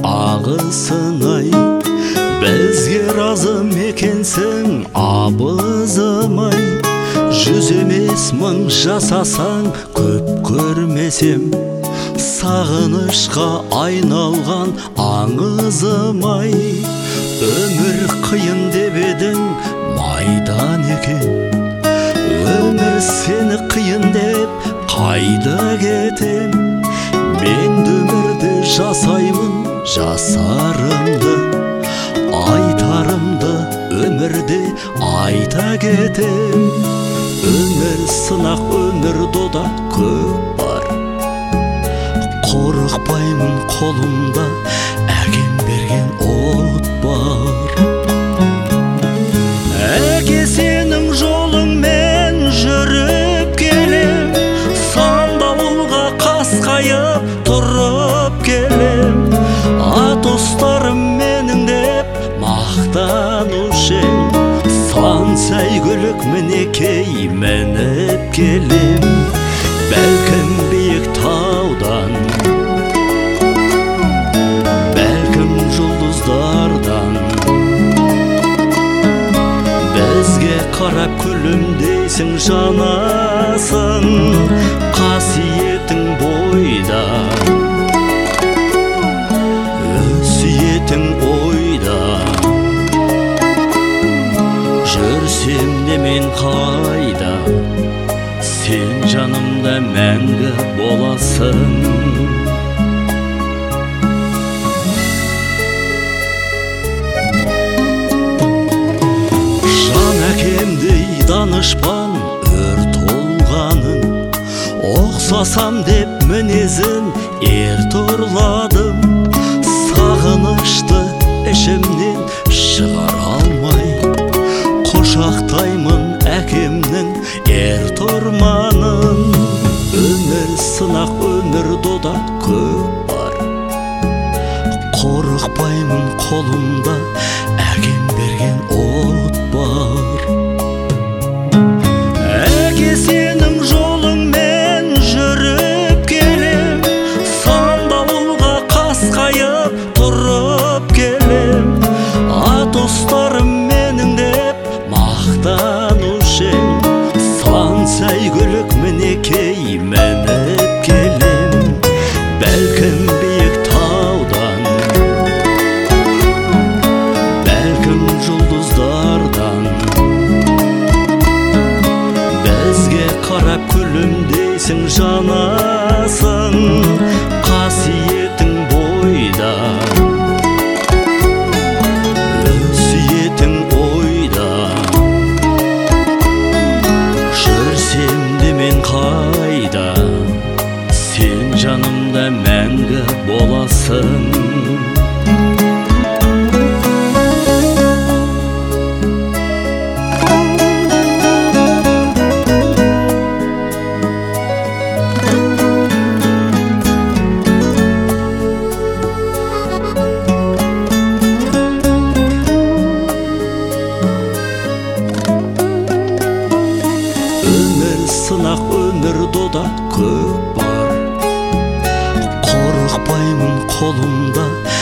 ағысын-ай, бізге разы мекенсің абызым-ай. Жүз емес мың жасасаң көп көрмесем, сағынышқа айналған аңызым-ай. Өмір қиын деп едің майдан екен, өмір сені қиын деп қайда кетем. Мен өмірді жасаймын жасарымды, айтарымды өмірде айта кетем. Өмір сынақ, өмір дода көп бар, қорықпаймын, қолымда әкем берген от бар. Әке сенің жолыңмен жүріп келем, сандауылға қасқайып тұрып келем. Ат ұстарым менің деп мақтанушы ең, сан сәйгүлік мінекей мініп келем. Бәлкім биік таудан, бәлкім жұлдыздардан, бізге қарап күлімдейсің жанасың, қасиетің бойда, өсиетің ойда. Жүрсем де мен қайда, сен жанымда мәңгі боласың. Жан әкемдей данышпан өр толғаның, оқсасам деп мінезін ерт ұрладым. Сағынышты ішімнен шығара алмай, құшақтаймын әкемнің ер тұрманын. Өмір сынақ, өмір дода көп бар, қорықпаймын, қолымда әкем берген от бар. Әке сенің жолыңмен жүріп келем, сандауылға қасқайып тұрып келем. Ат ұстарым менің деп мақтанушы ең, сан сәйгүлік мінекей мініп келем. Бәлкім биік таудан, бәлкім жұлдыздардан, бізге қарап күлімдейсің жанасың, қасиетің бойда, өсиетің ойда. Жүрсем де мен қайда, сен жанымда мәңгі боласың. Өмір сынақ, өмір дода көп бар, қорықпаймын, қолымда